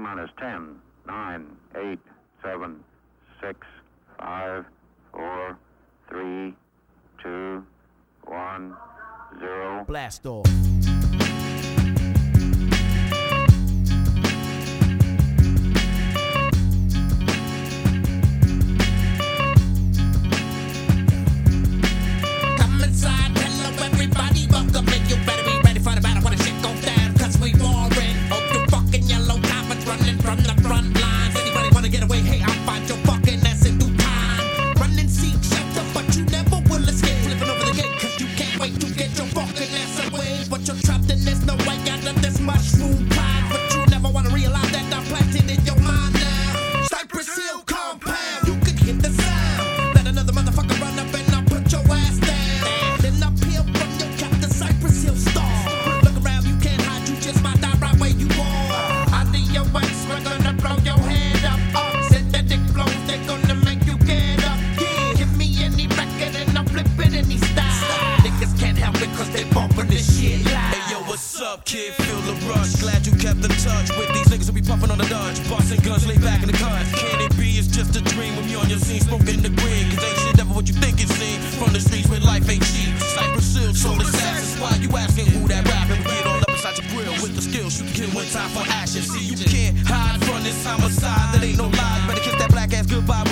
minus 10, 9, 8, 7, 6, 5, 4, 3, 2, 1, 0. Blast off. Kid, feel the rush. Glad you kept in touch with these niggas who be puffing on the Dutch. Busting guns, lay back in the cut. Can it be? It's just a dream when you on your scene, smoking the green. Cause ain't shit ever what you think it seems. From the streets where life ain't cheap. Cypress Hill, soul assassins. Why you asking who that rapping? We get all up inside your grill with the skills. You can kill one time for action. See, you can't hide from this homicide. That ain't no lie. Better kiss that black ass goodbye.